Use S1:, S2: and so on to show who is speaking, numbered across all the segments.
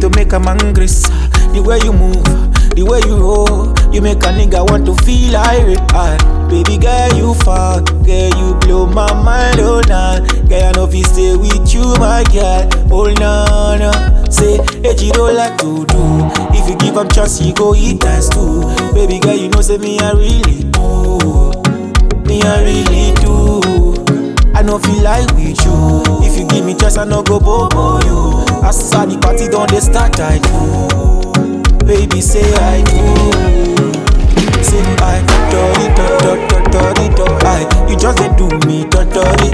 S1: to make a man grace. The way you move, the way you roll, you make a nigga want to feel irate. Baby girl, you fine, girl, you blow my mind, oh nah. Girl, I know if you stay with you, my girl, oh nah, nah. Say, hey, you don't like to do. If you give up chance, you go eat times too. Baby girl, you know, say me, I really do. Me, I really do. I know feel like with you. If you give me chance, I no go bobo you. As the party don't they start, I do. Baby, say I do. Say I I. You just they do me I.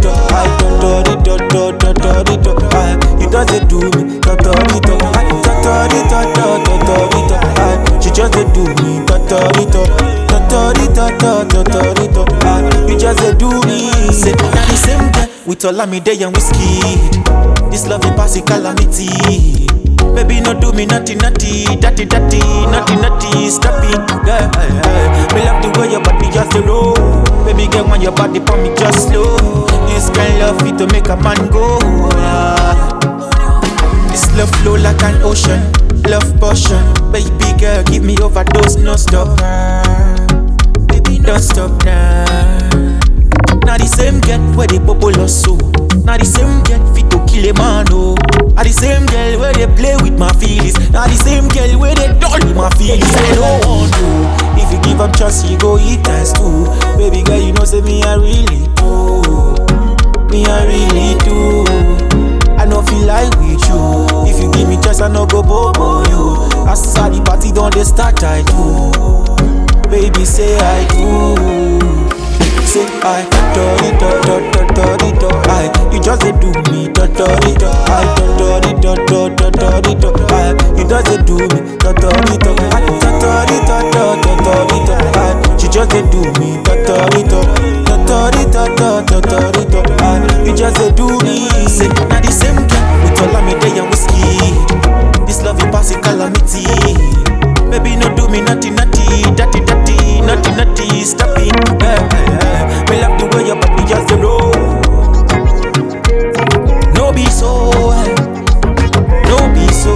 S1: You just they do me I. She just they do me You just they do me. Say now the same girl with all of me day and whiskey. This love is passing calamity. Baby, no do me naughty, dirty, naughty, stop it, girl. Me love the way your body just the roll. Baby, girl, when your body pon me just slow. This kind love it to make a man go. This love flow like an ocean, love potion. Baby girl, give me overdose, no stop. Baby, don't stop now. Now the same girl where they bubble so. Now the same girl fit to kill a man, oh. Now the same girl where they play with my feelings. Now the same girl where they dull with my feelings. I don't want to. If you give up chance, you go eat times too. Baby girl, you know say me I really do. Me I really do. I know feel like with you. If you give me chance, I no go bobo you. As the party don't they start, I do. Baby, say I do. Say I you just they do me I you just they do me she just they do me you just they do me. Say now the same girl with all of me day and whiskey. This love is passing calamity. Baby, no do me naughty, dirty, naughty, stop it. Me love the way your body just the roll. No be so, no be so.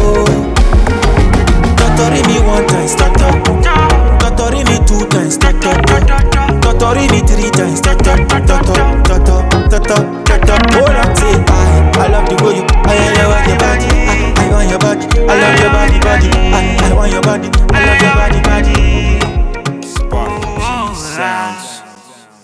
S1: Totori me one time, start up. Totori me two times, start up. Totori me three times, start up. Hold on, say